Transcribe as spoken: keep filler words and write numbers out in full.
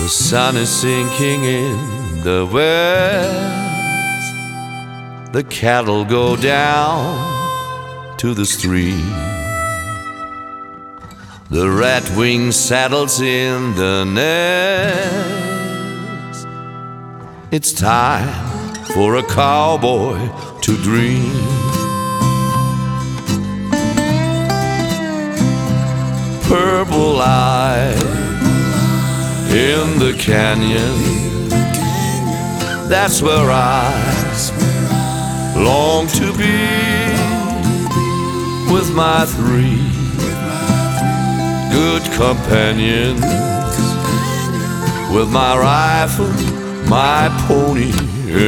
The sun is sinking in the west. The cattle go down to the stream. The rat-wing saddles in the nest. It's time for a cowboy to dream. Purple light in the canyon, that's where I long to be, with my three good companions, with my rifle, my pony,